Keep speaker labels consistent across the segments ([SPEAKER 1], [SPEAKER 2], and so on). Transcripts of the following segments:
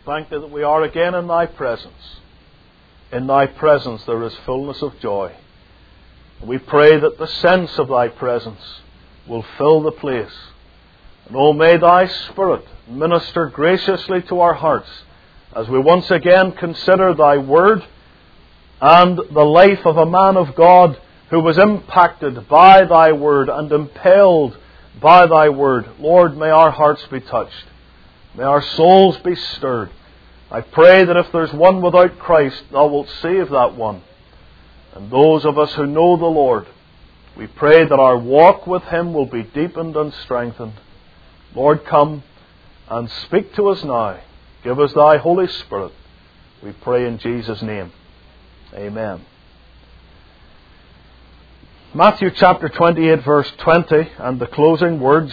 [SPEAKER 1] thank Thee that we are again in Thy presence. In Thy presence there is fullness of joy. We pray that the sense of Thy presence will fill the place. And oh, may Thy Spirit minister graciously to our hearts as we once again consider Thy Word and the life of a man of God who was impacted by Thy Word and impelled by Thy Word. Lord, may our hearts be touched. May our souls be stirred. I pray that if there's one without Christ, Thou wilt save that one. And those of us who know the Lord, we pray that our walk with Him will be deepened and strengthened. Lord, come and speak to us now. Give us Thy Holy Spirit. We pray in Jesus' name. Amen. Matthew chapter 28 verse 20 and the closing words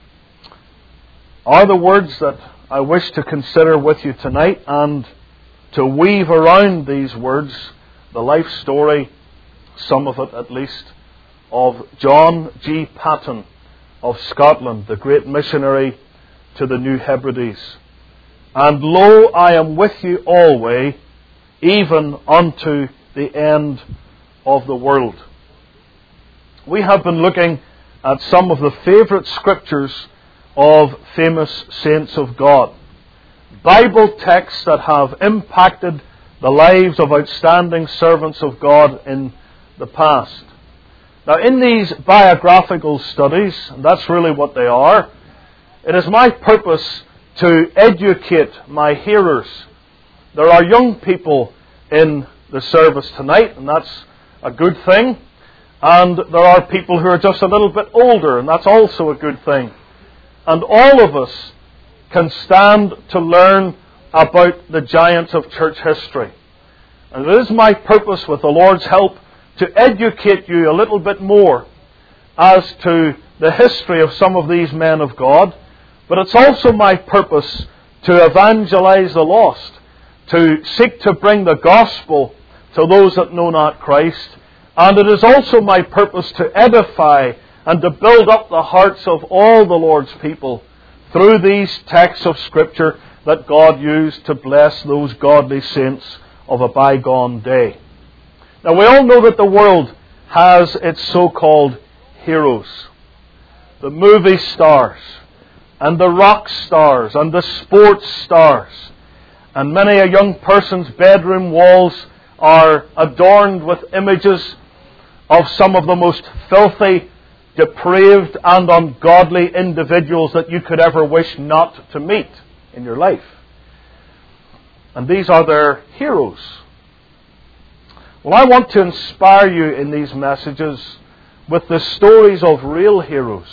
[SPEAKER 1] are the words that I wish to consider with you tonight, and to weave around these words the life story, some of it at least, of John G. Paton of Scotland, the great missionary to the New Hebrides. And lo, I am with you always, even unto the end of the world. We have been looking at some of the favourite scriptures of famous saints of God. Bible texts that have impacted the lives of outstanding servants of God in the past. Now, in these biographical studies, and that's really what they are, it is my purpose to educate my hearers. There are young people in the service tonight, and that's a good thing. And there are people who are just a little bit older, and that's also a good thing. And all of us can stand to learn about the giants of church history. And it is my purpose, with the Lord's help, to educate you a little bit more as to the history of some of these men of God. But it's also my purpose to evangelize the lost, to seek to bring the gospel to those that know not Christ. And it is also my purpose to edify and to build up the hearts of all the Lord's people through these texts of Scripture that God used to bless those godly saints of a bygone day. Now, we all know that the world has its so-called heroes. The movie stars, and the rock stars, and the sports stars. And many a young person's bedroom walls are adorned with images of some of the most filthy, depraved and ungodly individuals that you could ever wish not to meet in your life. And these are their heroes. Well, I want to inspire you in these messages with the stories of real heroes.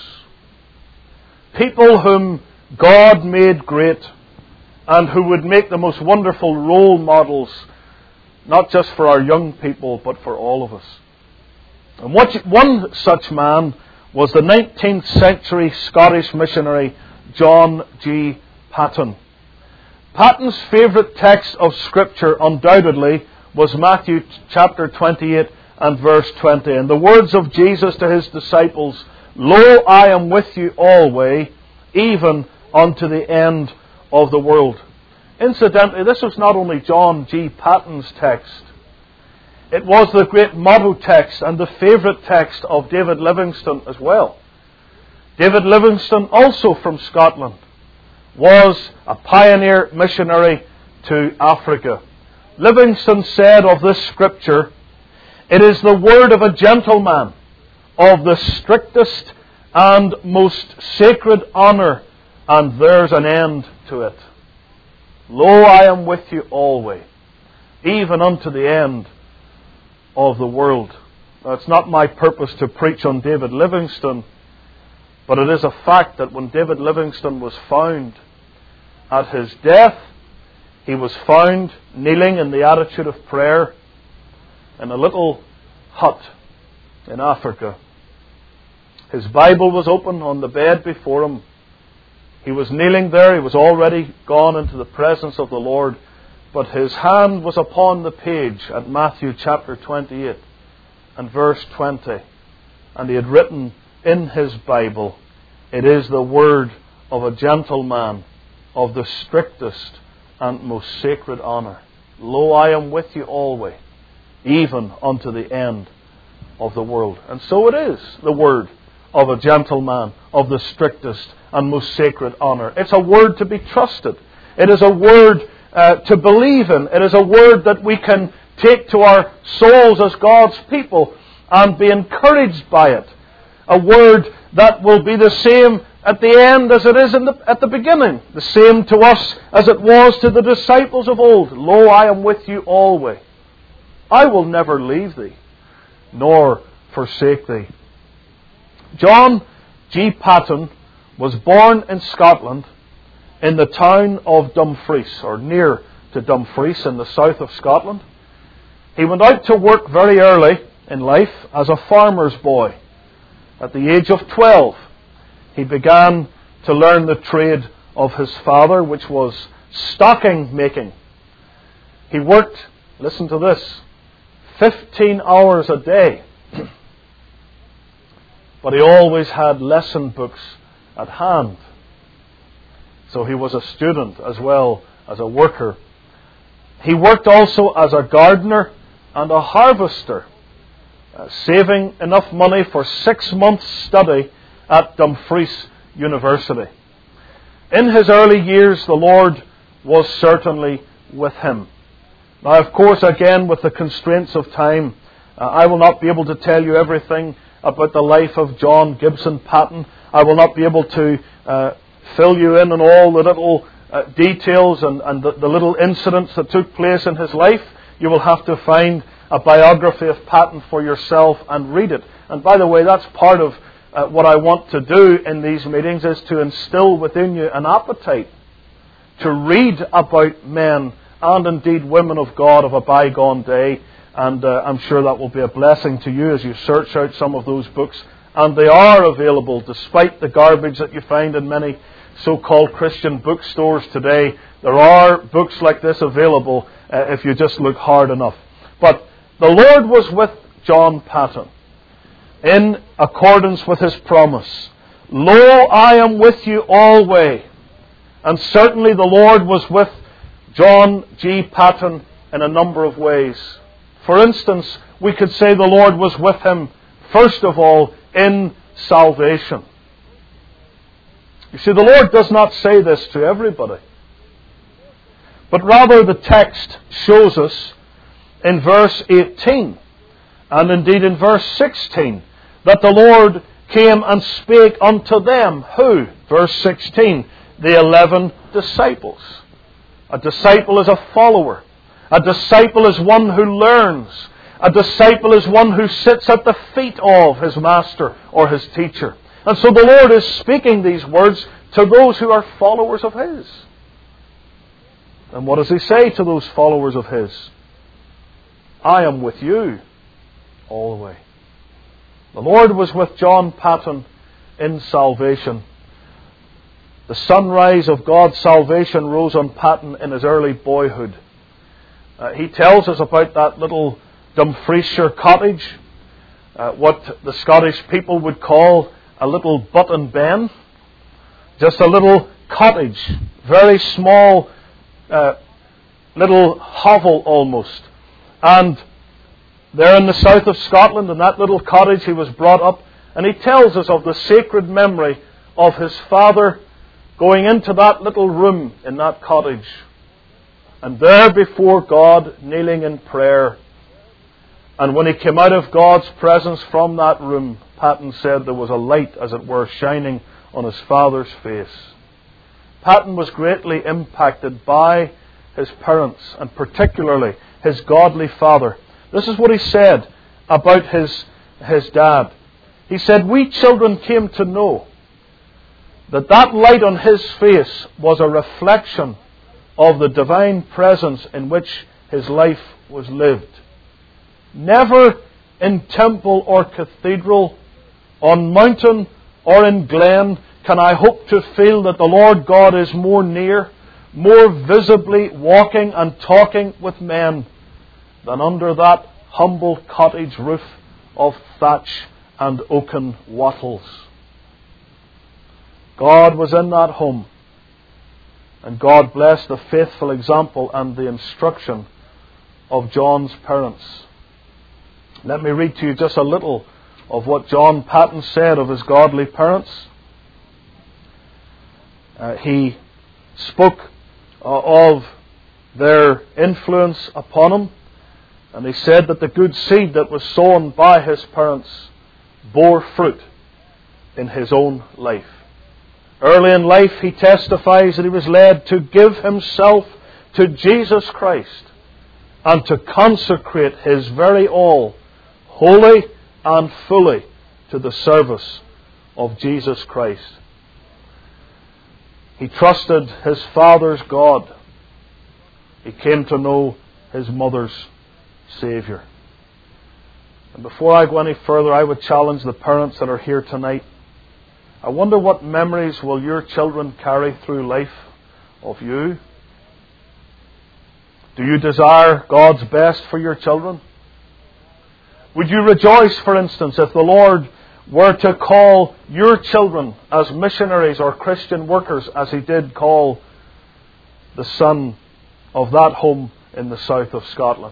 [SPEAKER 1] People whom God made great and who would make the most wonderful role models, not just for our young people, but for all of us. And one such man was the 19th century Scottish missionary John G. Paton. Paton's favourite text of Scripture undoubtedly was Matthew chapter 28 and verse 20. And the words of Jesus to His disciples, "Lo, I am with you always, even unto the end of the world." Incidentally, this was not only John G. Paton's text. It was the great motto text and the favourite text of David Livingstone as well. David Livingstone, also from Scotland, was a pioneer missionary to Africa. Livingstone said of this Scripture, "It is the word of a gentleman of the strictest and most sacred honour, and there's an end to it. Lo, I am with you always, even unto the end of the world." Now, it's not my purpose to preach on David Livingstone, but it is a fact that when David Livingstone was found at his death, he was found kneeling in the attitude of prayer in a little hut in Africa. His Bible was open on the bed before him. He was kneeling there. He was already gone into the presence of the Lord. But his hand was upon the page at Matthew chapter 28 and verse 20. And he had written in his Bible, "It is the word of a gentleman of the strictest and most sacred honour. Lo, I am with you always, even unto the end of the world. And so it is the word of a gentleman of the strictest and most sacred honour. It's a word to be trusted. It is a word to believe in. It is a word that we can take to our souls as God's people and be encouraged by it. A word that will be the same at the end as it is at the beginning. The same to us as it was to the disciples of old. Lo, I am with you always. I will never leave thee, nor forsake thee. John G. Paton was born in Scotland in the town of Dumfries, or near to Dumfries in the south of Scotland. He went out to work very early in life as a farmer's boy. At the age of 12, he began to learn the trade of his father, which was stocking making. He worked, listen to this, 15 hours a day. But he always had lesson books at hand. So he was a student as well as a worker. He worked also as a gardener and a harvester, saving enough money for 6 months' study at Dumfries University. In his early years, the Lord was certainly with him. Now, of course, again, with the constraints of time, I will not be able to tell you everything about the life of John Gibson Paton. I will not be able to fill you in on all the little details and the little incidents that took place in his life. You will have to find a biography of Paton for yourself and read it. And by the way, that's part of what I want to do in these meetings, is to instill within you an appetite to read about men and indeed women of God of a bygone day. And I'm sure that will be a blessing to you as you search out some of those books. And they are available, despite the garbage that you find in many so-called Christian bookstores today. There are books like this available if you just look hard enough. But the Lord was with John Paton in accordance with his promise. Lo, I am with you always. And certainly the Lord was with John G. Paton in a number of ways. For instance, we could say the Lord was with him, first of all, in salvation. You see, the Lord does not say this to everybody. But rather the text shows us in verse 18, and indeed in verse 16, that the Lord came and spake unto them. Who? Verse 16, the 11 disciples. A disciple is a follower. A disciple is one who learns. A disciple is one who sits at the feet of his master or his teacher. And so the Lord is speaking these words to those who are followers of his. And what does he say to those followers of his? I am with you always. The Lord was with John Paton in salvation. The sunrise of God's salvation rose on Paton in his early boyhood. He tells us about that little Dumfriesshire cottage, what the Scottish people would call a little but and ben. Just a little cottage, very small, little hovel almost. And there in the south of Scotland, in that little cottage, he was brought up. And he tells us of the sacred memory of his father going into that little room in that cottage. And there before God, kneeling in prayer. And when he came out of God's presence from that room, Paton said there was a light, as it were, shining on his father's face. Paton was greatly impacted by his parents, and particularly his godly father. This is what he said about his dad. He said, we children came to know that that light on his face was a reflection of the divine presence in which his life was lived. Never in temple or cathedral, on mountain or in glen, can I hope to feel that the Lord God is more near, more visibly walking and talking with men than under that humble cottage roof of thatch and oaken wattles. God was in that home. And God bless the faithful example and the instruction of John's parents. Let me read to you just a little of what John Paton said of his godly parents. He spoke of their influence upon him, and he said that the good seed that was sown by his parents bore fruit in his own life. Early in life he testifies that he was led to give himself to Jesus Christ and to consecrate his very all, wholly and fully, to the service of Jesus Christ. He trusted his father's God. He came to know his mother's Saviour. And before I go any further, I would challenge the parents that are here tonight. I wonder what memories will your children carry through life of you? Do you desire God's best for your children? Would you rejoice, for instance, if the Lord were to call your children as missionaries or Christian workers, as He did call the son of that home in the south of Scotland?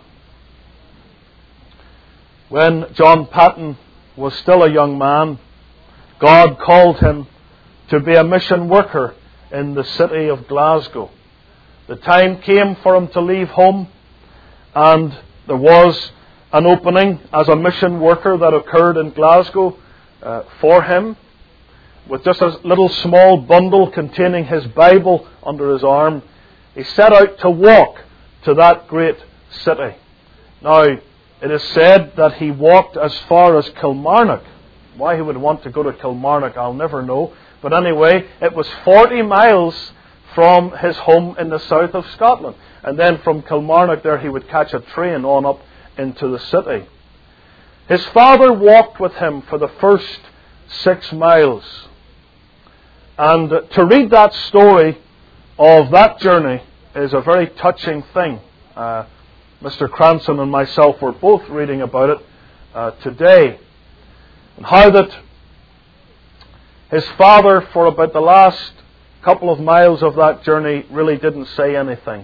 [SPEAKER 1] When John Paton was still a young man, God called him to be a mission worker in the city of Glasgow. The time came for him to leave home, and there was an opening as a mission worker that occurred in Glasgow for him, with just a little small bundle containing his Bible under his arm. He set out to walk to that great city. Now, it is said that he walked as far as Kilmarnock. Why he would want to go to Kilmarnock, I'll never know. But anyway, it was 40 miles from his home in the south of Scotland. And then from Kilmarnock there he would catch a train on up into the city. His father walked with him for the first 6 miles. And to read that story of that journey is a very touching thing. Mr. Cranston and myself were both reading about it today. And how that his father, for about the last couple of miles of that journey, really didn't say anything.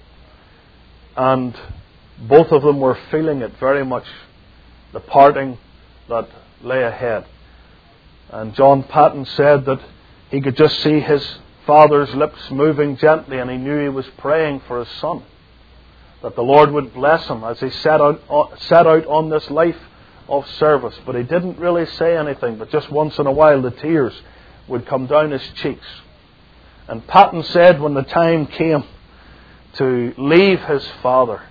[SPEAKER 1] And both of them were feeling it very much, the parting that lay ahead. And John Paton said that he could just see his father's lips moving gently, and he knew he was praying for his son, that the Lord would bless him as he set out on this life of service. But he didn't really say anything, but just once in a while the tears would come down his cheeks. And Paton said when the time came to leave his father,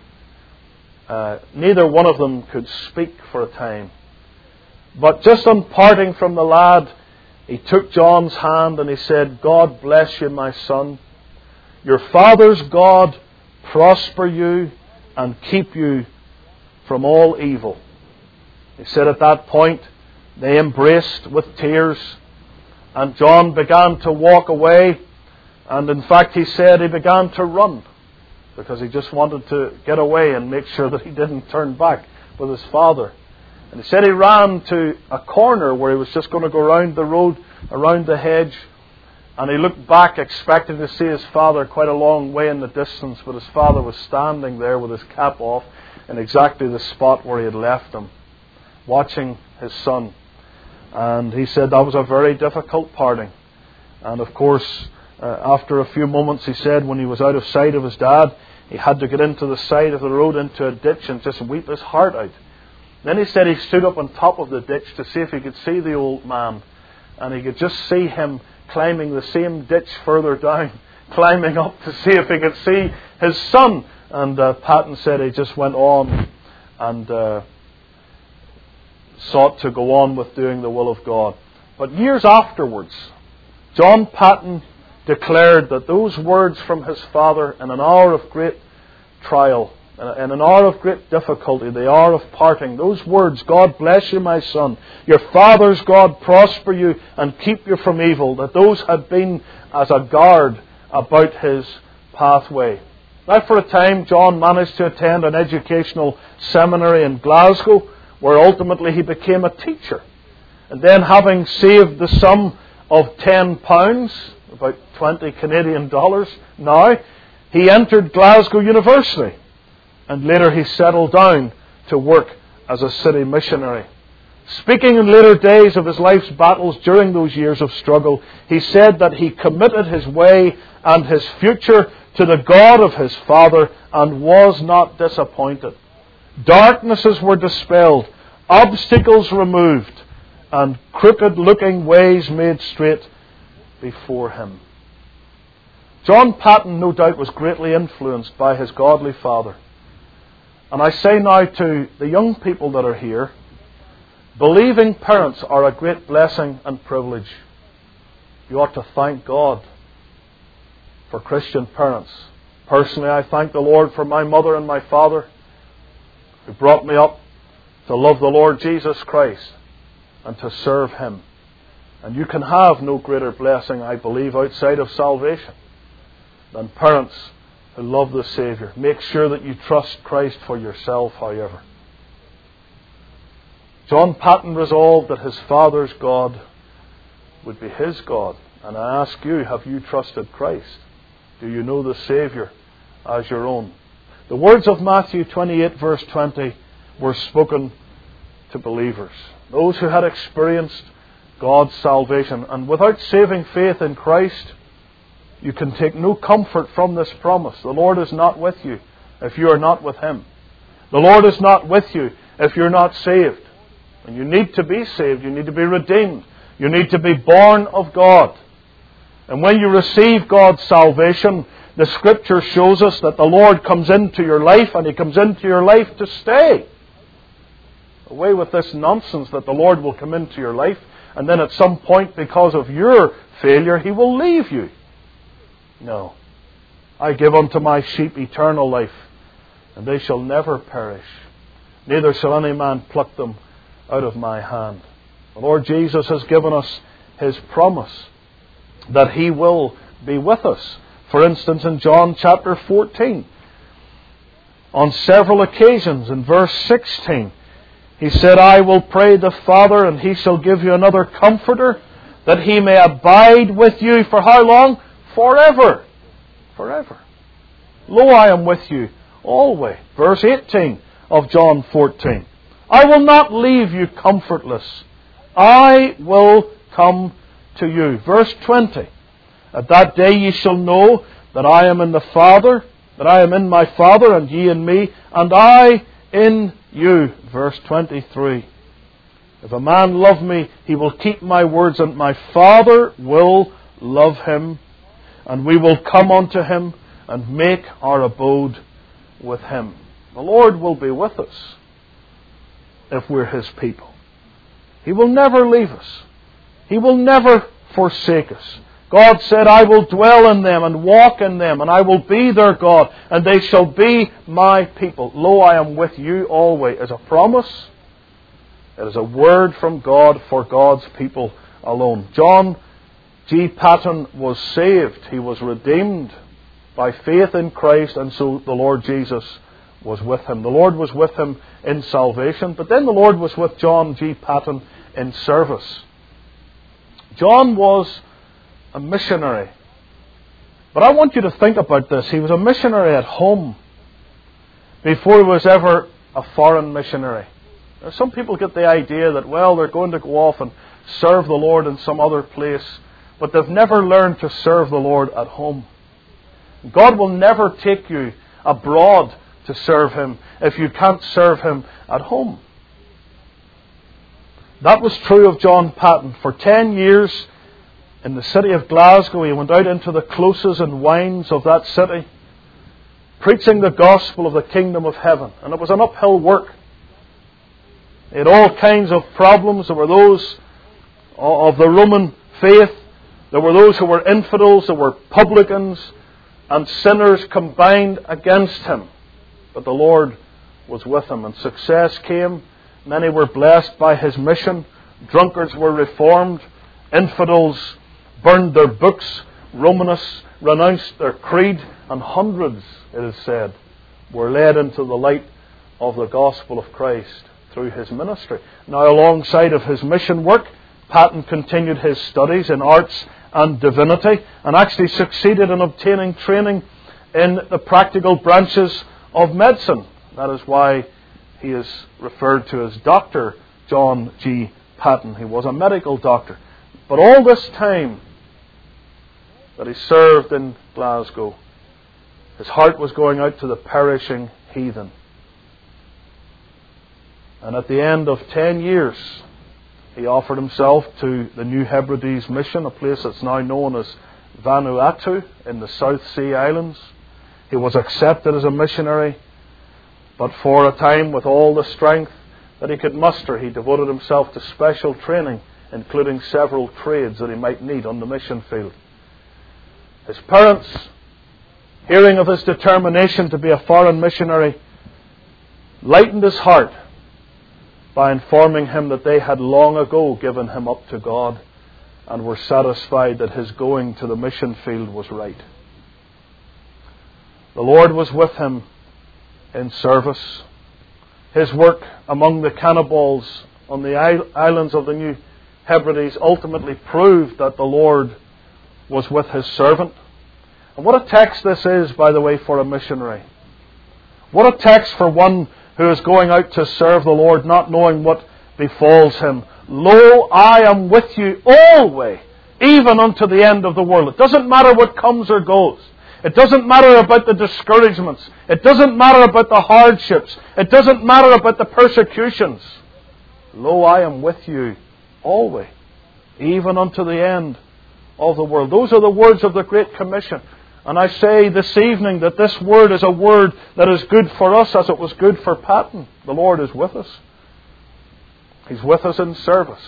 [SPEAKER 1] neither one of them could speak for a time. But just on parting from the lad, he took John's hand and he said, "God bless you, my son. Your father's God prosper you and keep you from all evil." He said at that point, they embraced with tears, and John began to walk away. And in fact, he said he began to run, because he just wanted to get away and make sure that he didn't turn back with his father. And he said he ran to a corner where he was just going to go around the road, around the hedge, and he looked back expecting to see his father quite a long way in the distance, but his father was standing there with his cap off in exactly the spot where he had left him, watching his son. And he said that was a very difficult parting. And of course, after a few moments, he said when he was out of sight of his dad, he had to get into the side of the road, into a ditch, and just weep his heart out. Then he said he stood up on top of the ditch to see if he could see the old man. And he could just see him climbing the same ditch further down, climbing up to see if he could see his son. And Paton said he just went on and sought to go on with doing the will of God. But years afterwards, John Paton declared that those words from his father in an hour of great trial, in an hour of great difficulty, the hour of parting, those words, "God bless you, my son, your father's God prosper you and keep you from evil," that those had been as a guard about his pathway. Now, for a time, John managed to attend an educational seminary in Glasgow, where ultimately he became a teacher. And then, having saved the sum of £10, about 20 Canadian dollars now, he entered Glasgow University, and later he settled down to work as a city missionary. Speaking in later days of his life's battles during those years of struggle, he said that he committed his way and his future to the God of his father and was not disappointed. Darknesses were dispelled, obstacles removed, and crooked-looking ways made straight before him. John Paton, no doubt, was greatly influenced by his godly father. And I say now to the young people that are here, believing parents are a great blessing and privilege. You ought to thank God for Christian parents. Personally, I thank the Lord for my mother and my father, who brought me up to love the Lord Jesus Christ and to serve Him. And you can have no greater blessing, I believe, outside of salvation than parents who love the Saviour. Make sure that you trust Christ for yourself, however. John Paton resolved that his father's God would be his God. And I ask you, have you trusted Christ? Do you know the Saviour as your own? The words of Matthew 28 verse 20 were spoken to believers, those who had experienced God's salvation. And without saving faith in Christ, you can take no comfort from this promise. The Lord is not with you if you are not with Him. The Lord is not with you if you're not saved. And you need to be saved. You need to be redeemed. You need to be born of God. And when you receive God's salvation, the Scripture shows us that the Lord comes into your life, and He comes into your life to stay. Away with this nonsense that the Lord will come into your life, and then at some point, because of your failure, He will leave you. No. I give unto my sheep eternal life, and they shall never perish. Neither shall any man pluck them out of my hand. The Lord Jesus has given us His promise that He will be with us. For instance, in John chapter 14, on several occasions, in verse 16, He said, I will pray the Father, and He shall give you another Comforter, that He may abide with you for how long? Forever. Forever. Lo, I am with you always. Verse 18 of John 14. I will not leave you comfortless. I will come to you. Verse 20. At that day ye shall know that I am in the Father, that I am in my Father, and ye in me, and I in you. Verse 23. If a man love me, he will keep my words, and my Father will love him, and we will come unto him and make our abode with him. The Lord will be with us if we're His people. He will never leave us. He will never forsake us. God said, I will dwell in them and walk in them, and I will be their God, and they shall be my people. Lo, I am with you always. As a promise, it is a word from God for God's people alone. John G. Paton was saved. He was redeemed by faith in Christ, and so the Lord Jesus was with him. The Lord was with him in salvation, but then the Lord was with John G. Paton in service. John was a missionary. But I want you to think about this. He was a missionary at home before he was ever a foreign missionary. Now, some people get the idea that, well, they're going to go off and serve the Lord in some other place, but they've never learned to serve the Lord at home. God will never take you abroad to serve Him if you can't serve Him at home. That was true of John Paton. For 10 years in the city of Glasgow, he went out into the closes and wynds of that city, preaching the gospel of the kingdom of heaven. And it was an uphill work. He had all kinds of problems. There were those of the Roman faith. There were those who were infidels. There were publicans and sinners combined against him. But the Lord was with him, and success came. Many were blessed by his mission. Drunkards were reformed. Infidels burned their books. Romanists renounced their creed. And hundreds, it is said, were led into the light of the gospel of Christ through his ministry. Now, alongside of his mission work, Paton continued his studies in arts and divinity, and actually succeeded in obtaining training in the practical branches of medicine. That is why he is referred to as Dr. John G. Paton. He was a medical doctor. But all this time that he served in Glasgow, his heart was going out to the perishing heathen. And at the end of 10 years, he offered himself to the New Hebrides mission, a place that's now known as Vanuatu in the South Sea Islands. He was accepted as a missionary, but for a time, with all the strength that he could muster, he devoted himself to special training, including several trades that he might need on the mission field. His parents, hearing of his determination to be a foreign missionary, lightened his heart by informing him that they had long ago given him up to God and were satisfied that his going to the mission field was right. The Lord was with him in service. His work among the cannibals on the islands of the New Hebrides ultimately proved that the Lord was with his servant. And what a text this is, by the way, for a missionary. What a text for one who is going out to serve the Lord, not knowing what befalls him. Lo, I am with you always, even unto the end of the world. It doesn't matter what comes or goes. It doesn't matter about the discouragements. It doesn't matter about the hardships. It doesn't matter about the persecutions. Lo, I am with you always, even unto the end of the world. Those are the words of the Great Commission. And I say this evening that this word is a word that is good for us as it was good for Paton. The Lord is with us. He's with us in service.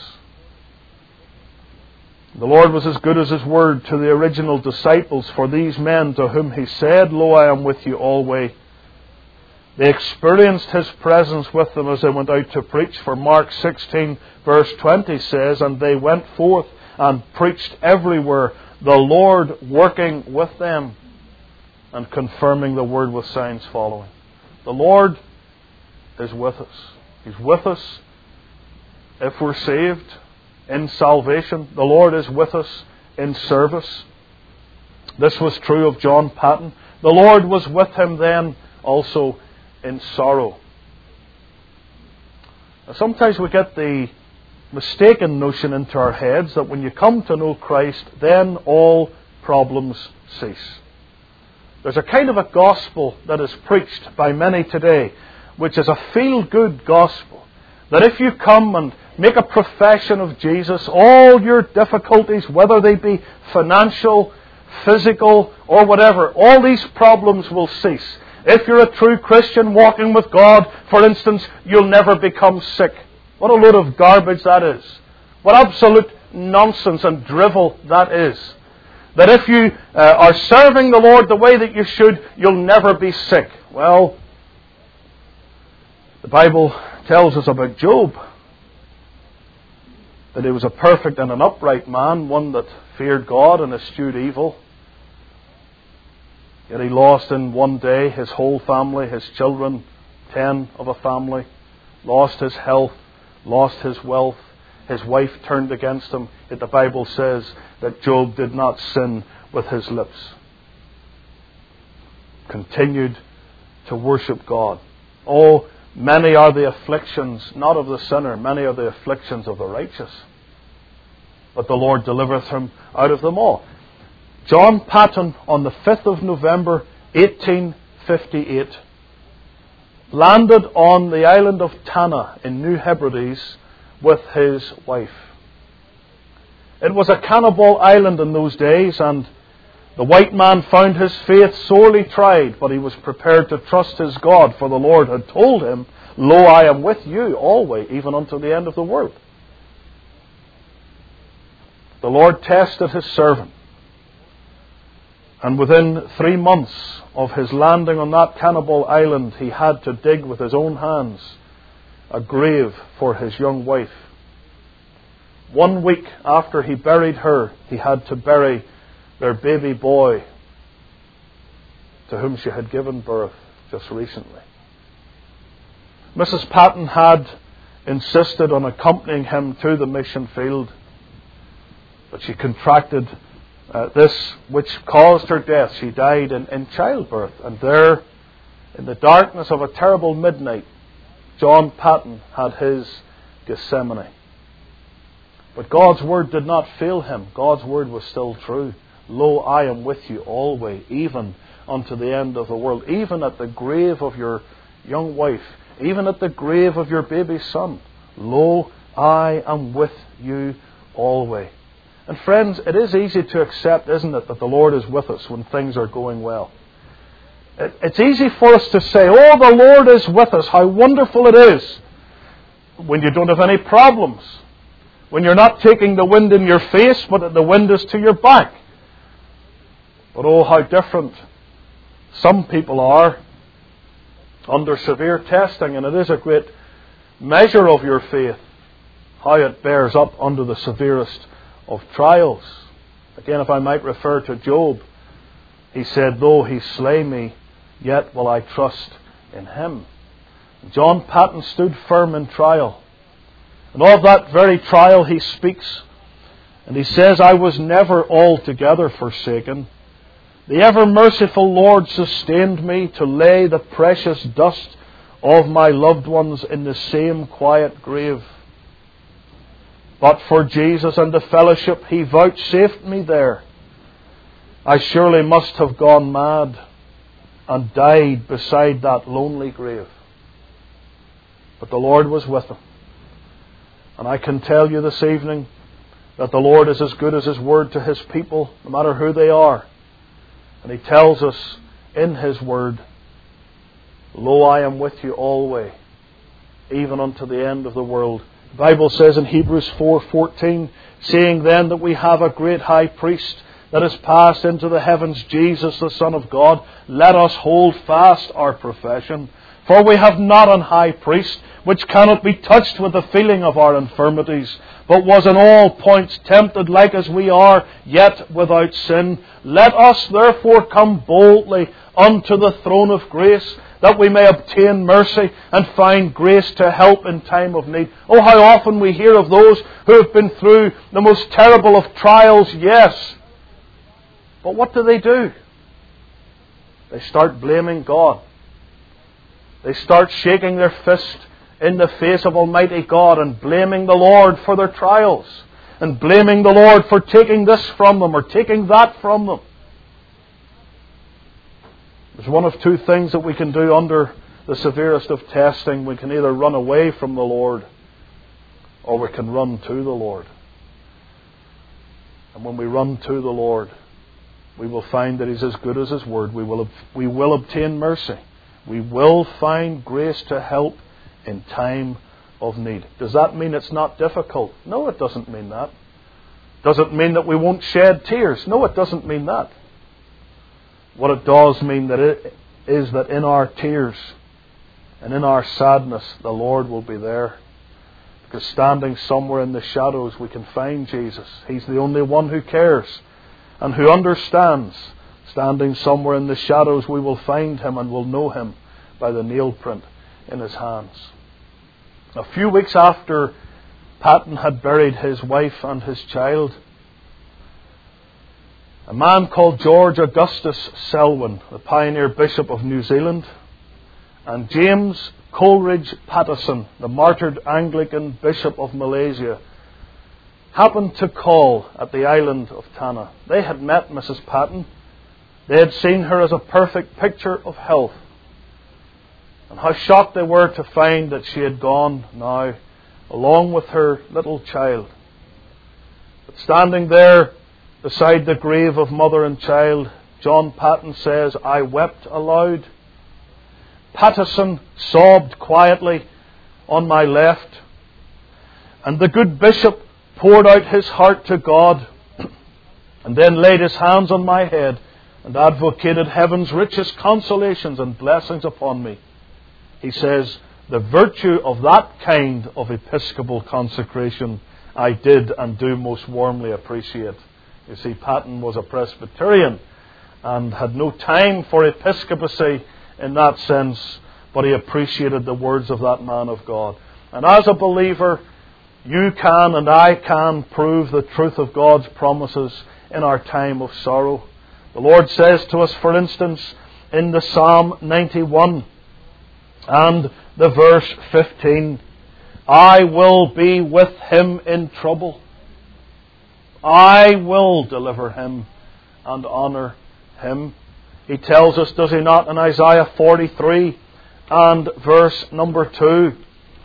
[SPEAKER 1] The Lord was as good as His word to the original disciples, for these men to whom He said, Lo, I am with you always. They experienced His presence with them as they went out to preach. For Mark 16 verse 20 says, And they went forth and preached everywhere, the Lord working with them and confirming the word with signs following. The Lord is with us. He's with us if we're saved in salvation. The Lord is with us in service. This was true of John Paton. The Lord was with him then also in sorrow. Now, sometimes we get the mistaken notion into our heads that when you come to know Christ, then all problems cease. There's a kind of a gospel that is preached by many today, which is a feel-good gospel. That if you come and make a profession of Jesus, all your difficulties, whether they be financial, physical, or whatever, all these problems will cease. If you're a true Christian walking with God, for instance, you'll never become sick. What a load of garbage that is. What absolute nonsense and drivel that is. That if you are serving the Lord the way that you should, you'll never be sick. Well, the Bible tells us about Job, that he was a perfect and an upright man, one that feared God and eschewed evil. Yet he lost in one day his whole family, his children, 10 of a family, lost his health, lost his wealth. His wife turned against him. Yet the Bible says that Job did not sin with his lips. Continued to worship God. Oh, many are the afflictions, not of the sinner, many are the afflictions of the righteous. But the Lord delivereth him out of them all. John Paton, on the 5th of November, 1858, landed on the island of Tanna in New Hebrides with his wife. It was a cannibal island in those days, and the white man found his faith sorely tried, but he was prepared to trust his God, for the Lord had told him, Lo, I am with you always, even unto the end of the world. The Lord tested His servant, and within 3 months of his landing on that cannibal island, he had to dig with his own hands a grave for his young wife. 1 week after he buried her, he had to bury their baby boy, to whom she had given birth just recently. Mrs. Paton had insisted on accompanying him to the mission field, but she contracted this which caused her death. She died in childbirth. And there, in the darkness of a terrible midnight, John Paton had his Gethsemane. But God's word did not fail him. God's word was still true. Lo, I am with you always, even unto the end of the world. Even at the grave of your young wife, even at the grave of your baby son. Lo, I am with you always. And friends, it is easy to accept, isn't it, that the Lord is with us when things are going well. It's easy for us to say, oh, the Lord is with us. How wonderful it is. When you don't have any problems. When you're not taking the wind in your face, but the wind is to your back. But oh, how different some people are under severe testing. And it is a great measure of your faith, how it bears up under the severest of trials. Again, if I might refer to Job, he said, though he slay me, yet will I trust in him. John Paton stood firm in trial. And of that very trial he speaks. And he says, I was never altogether forsaken. The ever merciful Lord sustained me to lay the precious dust of my loved ones in the same quiet grave. But for Jesus and the fellowship He vouchsafed me there, I surely must have gone mad and died beside that lonely grave. But the Lord was with him. And I can tell you this evening that the Lord is as good as His word to His people, no matter who they are. And He tells us in His word, Lo, I am with you always, even unto the end of the world. The Bible says in Hebrews 4:14, seeing then that we have a great high priest that is passed into the heavens, Jesus the Son of God, let us hold fast our profession. For we have not an high priest which cannot be touched with the feeling of our infirmities, but was in all points tempted like as we are, yet without sin. Let us therefore come boldly unto the throne of grace, that we may obtain mercy and find grace to help in time of need. Oh, how often we hear of those who have been through the most terrible of trials, yes. But what do? They start blaming God. They start shaking their fist in the face of Almighty God and blaming the Lord for their trials. And blaming the Lord for taking this from them or taking that from them. There's one of two things that we can do under the severest of testing. We can either run away from the Lord or we can run to the Lord. And when we run to the Lord, we will find that He's as good as His word. We will obtain mercy. We will find grace to help in time of need. Does that mean it's not difficult? No, it doesn't mean that. Does it mean that we won't shed tears? No, it doesn't mean that. What it does mean is that in our tears and in our sadness, the Lord will be there. Because standing somewhere in the shadows, we can find Jesus. He's the only one who cares and who understands. Standing somewhere in the shadows, we will find Him and will know Him by the nail print in His hands. A few weeks after Paton had buried his wife and his child, a man called George Augustus Selwyn, the pioneer bishop of New Zealand, and James Coleridge Patteson, the martyred Anglican bishop of Malaysia, happened to call at the island of Tanna. They had met Mrs. Paton. They had seen her as a perfect picture of health. And how shocked they were to find that she had gone now, along with her little child. But standing there beside the grave of mother and child, John Paton says, I wept aloud. Patteson sobbed quietly on my left. And the good bishop poured out his heart to God, and then laid his hands on my head and advocated heaven's richest consolations and blessings upon me. He says, the virtue of that kind of episcopal consecration I did and do most warmly appreciate. You see, Paton was a Presbyterian and had no time for episcopacy in that sense, but he appreciated the words of that man of God. And as a believer, you can and I can prove the truth of God's promises in our time of sorrow. The Lord says to us, for instance, in the Psalm 91 and the verse 15, I will be with him in trouble. I will deliver him and honor him. He tells us, does he not, in Isaiah 43 and verse number 2,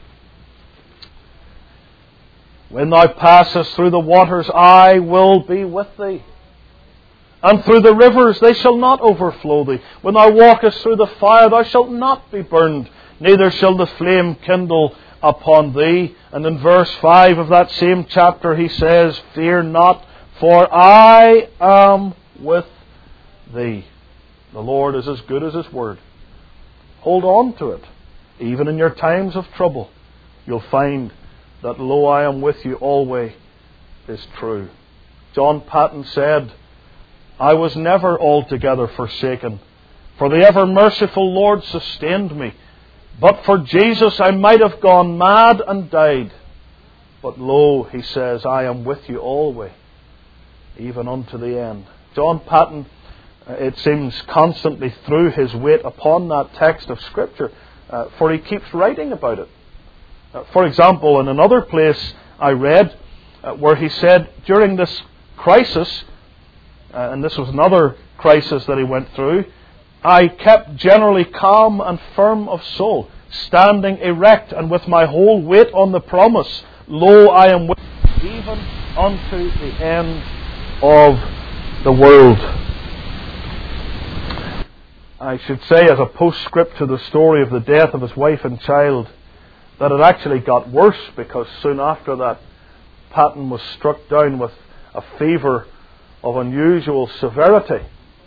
[SPEAKER 1] when thou passest through the waters, I will be with thee. And through the rivers, they shall not overflow thee. When thou walkest through the fire, thou shalt not be burned, neither shall the flame kindle upon thee. And in verse 5 of that same chapter he says, fear not, for I am with thee. The Lord is as good as His word. Hold on to it. Even in your times of trouble, you'll find that, lo, I am with you always is true. John Paton said, I was never altogether forsaken, for the ever merciful Lord sustained me. But for Jesus I might have gone mad and died. But lo, he says, I am with you always, even unto the end. John Paton, it seems, constantly threw his weight upon that text of Scripture, for he keeps writing about it. For example, in another place I read where he said, during this crisis, and this was another crisis that he went through, I kept generally calm and firm of soul, standing erect and with my whole weight on the promise, lo, I am with you even unto the end of the world. I should say, as a postscript to the story of the death of his wife and child, that it actually got worse, because soon after that, Paton was struck down with a fever of unusual severity.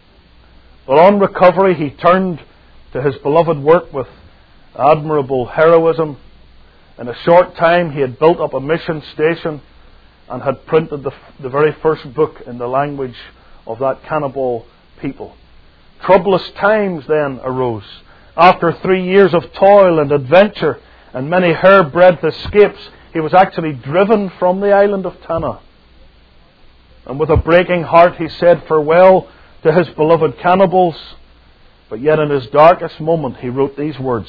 [SPEAKER 1] But on recovery, he turned to his beloved work with admirable heroism. In a short time, he had built up a mission station and had printed the very first book in the language of that cannibal people. Troublous times then arose. After 3 years of toil and adventure and many hairbreadth escapes, he was actually driven from the island of Tanna. And with a breaking heart he said farewell to his beloved cannibals. But yet in his darkest moment he wrote these words,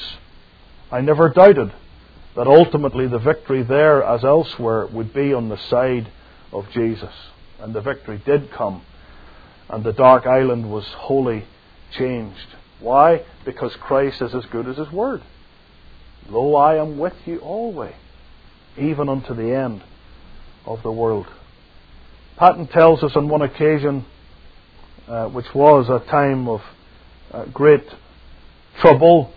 [SPEAKER 1] I never doubted that ultimately the victory there as elsewhere would be on the side of Jesus. And the victory did come. And the dark island was wholly changed. Why? Because Christ is as good as His word. Lo, I am with you always, even unto the end of the world. Paton tells us on one occasion, which was a time of great trouble,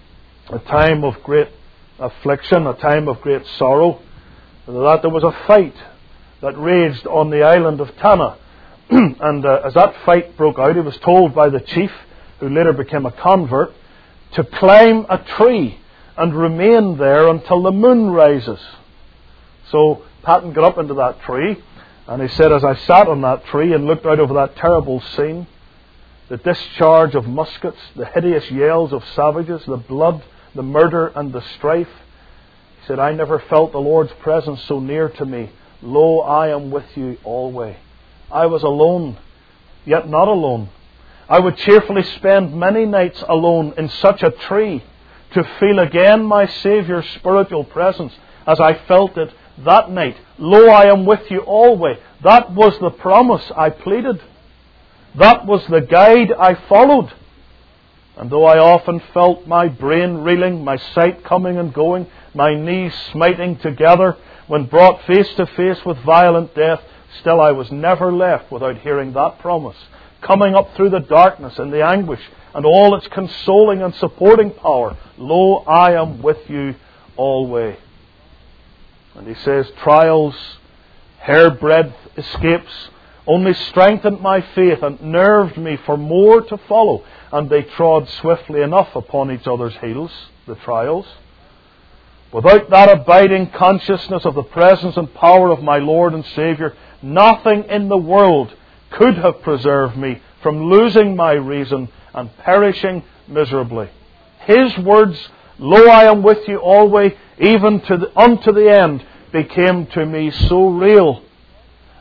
[SPEAKER 1] a time of great affliction, a time of great sorrow, that there was a fight that raged on the island of Tanna. And as that fight broke out, he was told by the chief, who later became a convert, to climb a tree and remain there until the moon rises. So Paton got up into that tree, and he said, as I sat on that tree and looked out over that terrible scene, the discharge of muskets, the hideous yells of savages, the blood, the murder and the strife, he said, I never felt the Lord's presence so near to me. Lo, I am with you always. I was alone, yet not alone. I would cheerfully spend many nights alone in such a tree to feel again my Saviour's spiritual presence as I felt it that night. Lo, I am with you always. That was the promise I pleaded. That was the guide I followed. And though I often felt my brain reeling, my sight coming and going, my knees smiting together when brought face to face with violent death, still I was never left without hearing that promise, coming up through the darkness and the anguish and all its consoling and supporting power. Lo, I am with you always. And he says, trials, hairbreadth escapes, only strengthened my faith and nerved me for more to follow. And they trod swiftly enough upon each other's heels, the trials. Without that abiding consciousness of the presence and power of my Lord and Saviour, nothing in the world could have preserved me from losing my reason and perishing miserably. His words, lo, I am with you always, even unto the end, became to me so real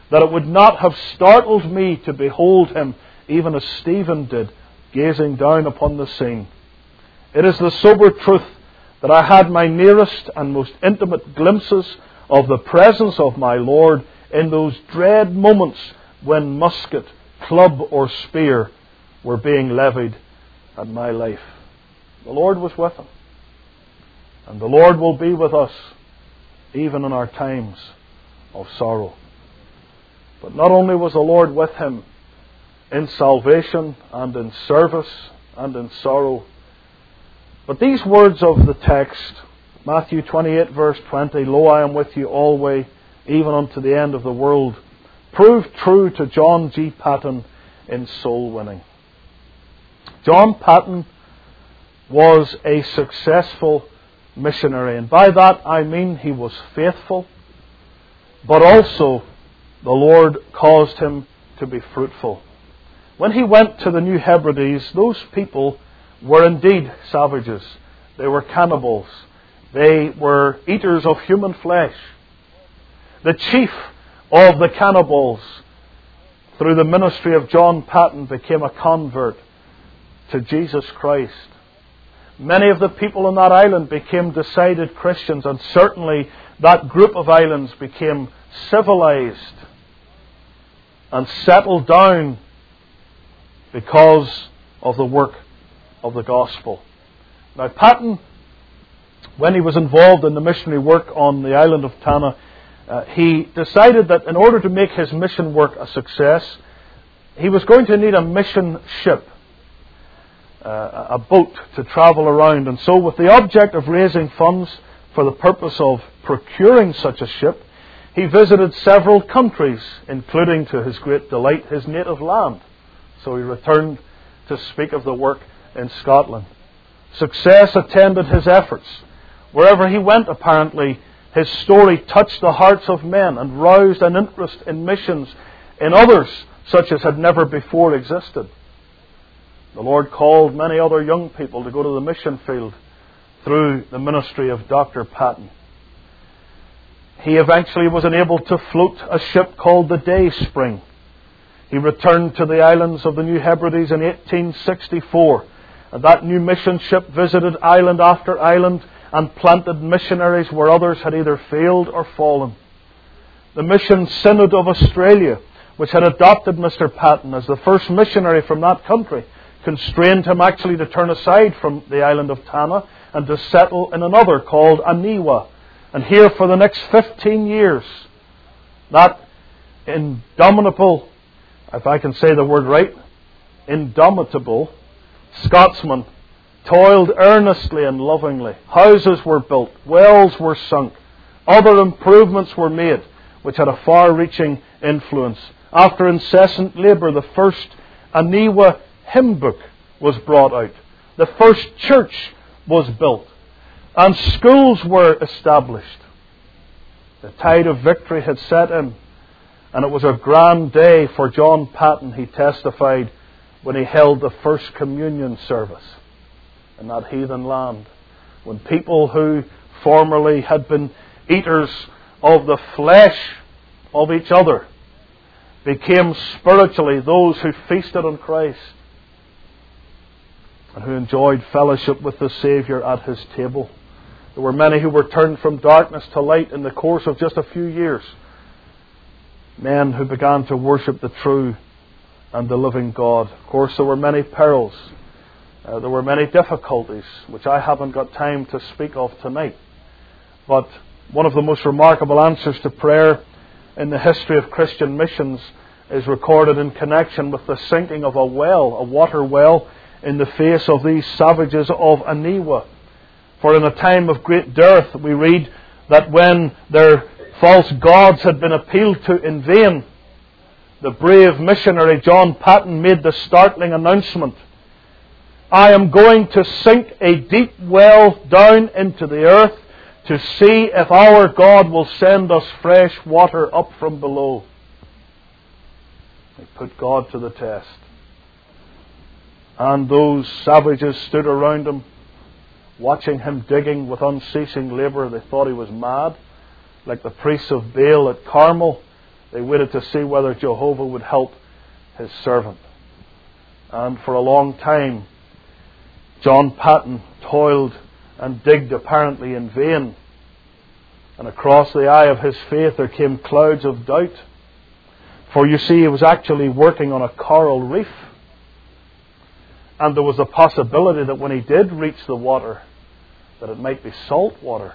[SPEAKER 1] that it would not have startled me to behold him, even as Stephen did, gazing down upon the scene. It is the sober truth that I had my nearest and most intimate glimpses of the presence of my Lord in those dread moments when musket, club or spear were being levied at my life. The Lord was with him. And the Lord will be with us even in our times of sorrow. But not only was the Lord with him in salvation and in service and in sorrow, but these words of the text, Matthew 28 verse 20, "Lo, I am with you always, even unto the end of the world," proved true to John G. Paton in soul winning. John Paton was a successful missionary, and by that I mean he was faithful, but also the Lord caused him to be fruitful. When he went to the New Hebrides, those people were indeed savages. They were cannibals. They were eaters of human flesh. The chief of the cannibals, through the ministry of John Paton, became a convert to Jesus Christ. Many of the people on that island became decided Christians, and certainly that group of islands became civilized and settled down because of the work of the gospel. Now, Paton, when he was involved in the missionary work on the island of Tanna, he decided that in order to make his mission work a success, he was going to need a mission ship, a boat to travel around. And so, with the object of raising funds for the purpose of procuring such a ship, he visited several countries, including, to his great delight, his native land. So he returned to speak of the work in Scotland. Success attended his efforts. Wherever he went, apparently, his story touched the hearts of men and roused an interest in missions in others such as had never before existed. The Lord called many other young people to go to the mission field through the ministry of Dr. Paton. He eventually was enabled to float a ship called the Dayspring. He returned to the islands of the New Hebrides in 1864, and that new mission ship visited island after island and planted missionaries where others had either failed or fallen. The Mission Synod of Australia, which had adopted Mr. Paton as the first missionary from that country, constrained him actually to turn aside from the island of Tanna and to settle in another called Aniwa. And here for the next 15 years, that indomitable, if I can say the word right, indomitable Scotsman toiled earnestly and lovingly. Houses were built, wells were sunk, other improvements were made, which had a far-reaching influence. After incessant labour, the first Aniwa hymn book was brought out. The first church was built, and schools were established. The tide of victory had set in, and it was a grand day for John Paton, he testified, when he held the first communion service in that heathen land, when people who formerly had been eaters of the flesh of each other became spiritually those who feasted on Christ and who enjoyed fellowship with the Saviour at His table. There were many who were turned from darkness to light in the course of just a few years. Men who began to worship the true and the living God. Of course, there were many perils. There were many difficulties, which I haven't got time to speak of tonight. But one of the most remarkable answers to prayer in the history of Christian missions is recorded in connection with the sinking of a well, a water well, in the face of these savages of Aniwa. For in a time of great dearth, we read that when their false gods had been appealed to in vain, the brave missionary John Paton made the startling announcement, "I am going to sink a deep well down into the earth to see if our God will send us fresh water up from below." He put God to the test. And those savages stood around him, watching him digging with unceasing labour. They thought he was mad, like the priests of Baal at Carmel They waited to see whether Jehovah would help His servant. And for a long time, John Paton toiled and digged apparently in vain. And across the eye of his faith there came clouds of doubt. For you see, he was actually working on a coral reef. And there was a possibility that when he did reach the water, that it might be salt water.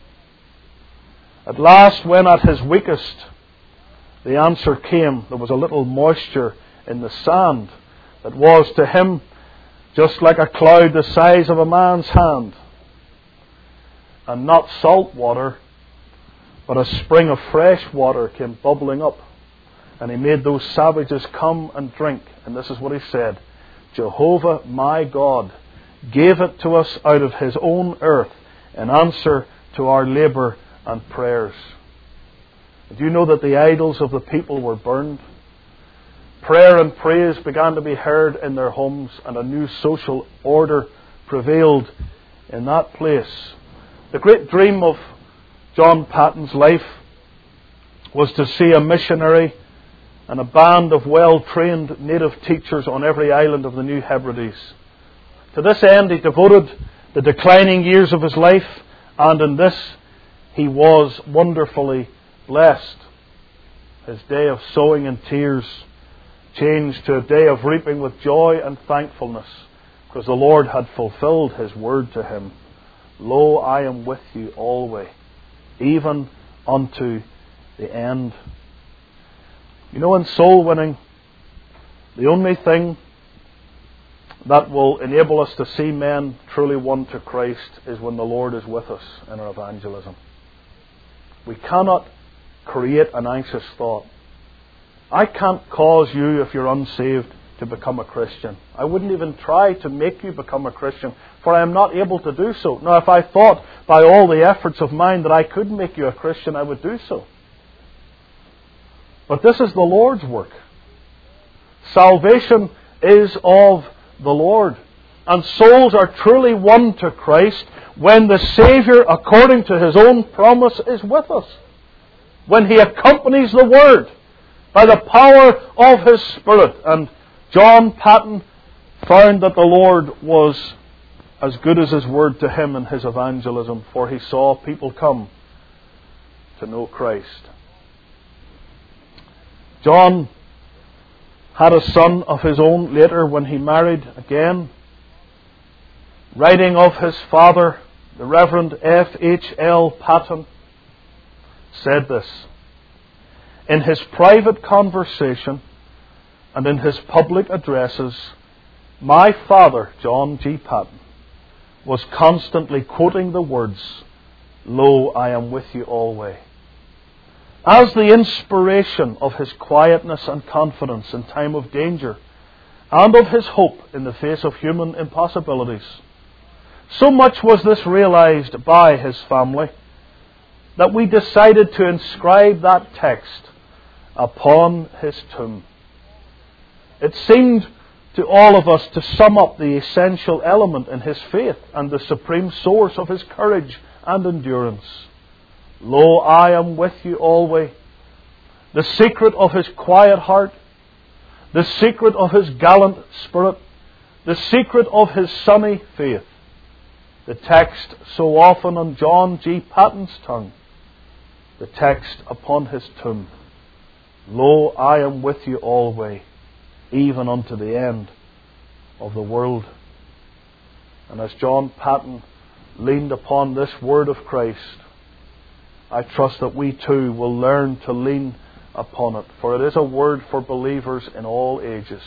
[SPEAKER 1] At last, when at his weakest, the answer came. There was a little moisture in the sand that was to him just like a cloud the size of a man's hand. And not salt water, but a spring of fresh water came bubbling up. And he made those savages come and drink. And this is what he said: Jehovah, my God, gave it to us out of His own earth in answer to our labour and prayers. Do you know that the idols of the people were burned? Prayer and praise began to be heard in their homes, and a new social order prevailed in that place. The great dream of John Paton's life was to see a missionary and a band of well-trained native teachers on every island of the New Hebrides. To this end, he devoted the declining years of his life, and in this he was wonderfully blessed. His day of sowing in tears changed to a day of reaping with joy and thankfulness, because the Lord had fulfilled His word to him. Lo, I am with you always, even unto the end. You know, in soul winning, the only thing that will enable us to see men truly won to Christ is when the Lord is with us in our evangelism. We cannot create an anxious thought. I can't cause you, if you're unsaved, to become a Christian. I wouldn't even try to make you become a Christian, for I am not able to do so. Now, if I thought by all the efforts of mine that I could make you a Christian, I would do so. But this is the Lord's work. Salvation is of the Lord. And souls are truly won to Christ when the Saviour, according to His own promise, is with us. When He accompanies the Word by the power of His Spirit. And John Paton found that the Lord was as good as His Word to him in his evangelism, for he saw people come to know Christ. John had a son of his own later when he married again. Writing of his father, the Reverend F.H.L. Paton said this: in his private conversation and in his public addresses, my father, John G. Paton, was constantly quoting the words, Lo, I am with you always, as the inspiration of his quietness and confidence in time of danger, and of his hope in the face of human impossibilities. So much was this realized by his family that we decided to inscribe that text upon his tomb. It seemed to all of us to sum up the essential element in his faith and the supreme source of his courage and endurance. Lo, I am with you always. The secret of his quiet heart, the secret of his gallant spirit, the secret of his sunny faith. The text so often on John G. Paton's tongue, the text upon his tomb. Lo, I am with you always, even unto the end of the world. And as John Paton leaned upon this word of Christ, I trust that we too will learn to lean upon it, for it is a word for believers in all ages.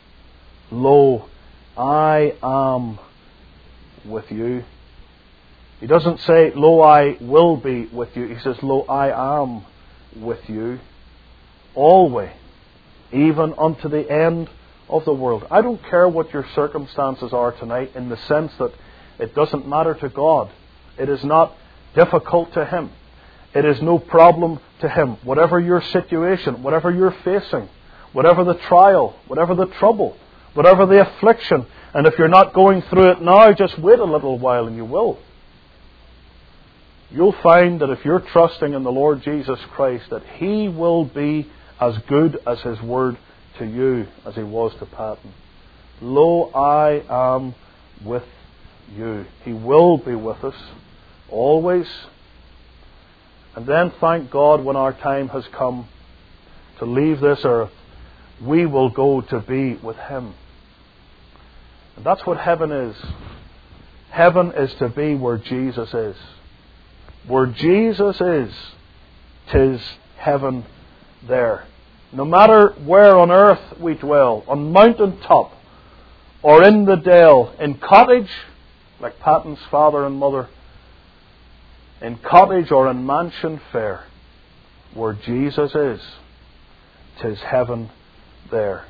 [SPEAKER 1] Lo, I am with you. He doesn't say, Lo, I will be with you. He says, Lo, I am with you always, even unto the end of the world. I don't care what your circumstances are tonight, in the sense that it doesn't matter to God. It is not difficult to Him. It is no problem to Him. Whatever your situation, whatever you're facing, whatever the trial, whatever the trouble, whatever the affliction, and if you're not going through it now, just wait a little while and you will. you'll find that if you're trusting in the Lord Jesus Christ, that He will be as good as His word to you as He was to Patton. Lo, I am with you. He will be with us always. And then thank God when our time has come to leave this earth, we will go to be with Him. And that's what heaven is. Heaven is to be where Jesus is. Where Jesus is, 'tis heaven there. No matter where on earth we dwell, on mountain top, or in the dale, in cottage, like Patton's father and mother, in cottage or in mansion fair, where Jesus is, 'tis heaven there.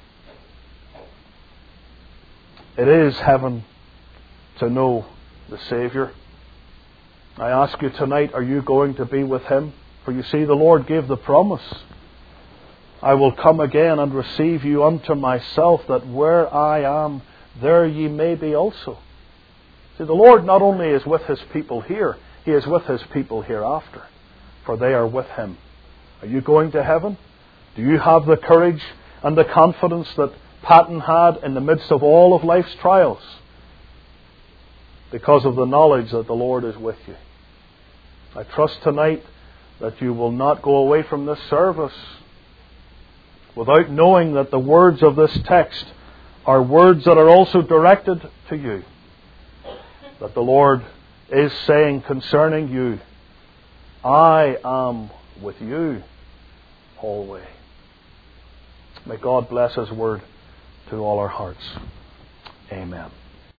[SPEAKER 1] It is heaven to know the Saviour. I ask you tonight, are you going to be with Him? For you see, the Lord gave the promise, I will come again and receive you unto myself, that where I am, there ye may be also. See, the Lord not only is with His people here, He is with His people hereafter, for they are with Him. Are you going to heaven? Do you have the courage and the confidence that Patton had in the midst of all of life's trials? Because of the knowledge that the Lord is with you. I trust tonight that you will not go away from this service without knowing that the words of this text are words that are also directed to you. That the Lord is saying concerning you, I am with you always. May God bless His word to all our hearts. Amen.